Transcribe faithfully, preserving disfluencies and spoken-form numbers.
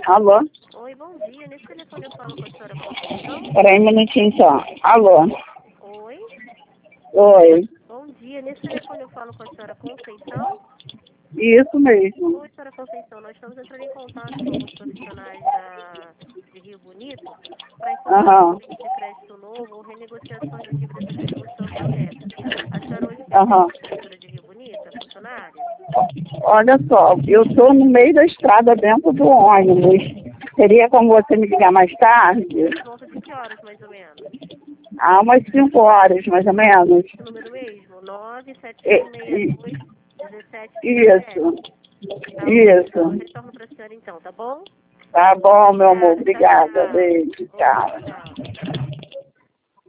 Alô? Oi, bom dia. Nesse telefone eu falo com a senhora Conceição? Peraí um minutinho só. Alô? Oi? Oi. Bom dia. Nesse telefone eu falo com a senhora Conceição? Isso mesmo. Oi, senhora Conceição. Nós estamos entrando em contato com alguns profissionais da, de Rio Bonito para informar Aham. um pedido de crédito novo ou renegociações das dívidas anteriores foram abertas. A senhora hoje tem Aham. a prefeitura de Rio Bonito, é funcionária? Olha só, eu estou no meio da estrada dentro do ônibus. Seria como você me ligar mais tarde? Por volta de que horas, mais ou menos? Há umas cinco horas, mais ou menos. Esse número mesmo? nove sete E- um seis dois um sete e- três sete. Isso. Tá, ok. Eu Isso. retorno para a senhora então, tá bom? Tá bom, meu amor. Obrigada. Tchau, Obrigada. tchau. Beijo. Oi, Tchau. tchau.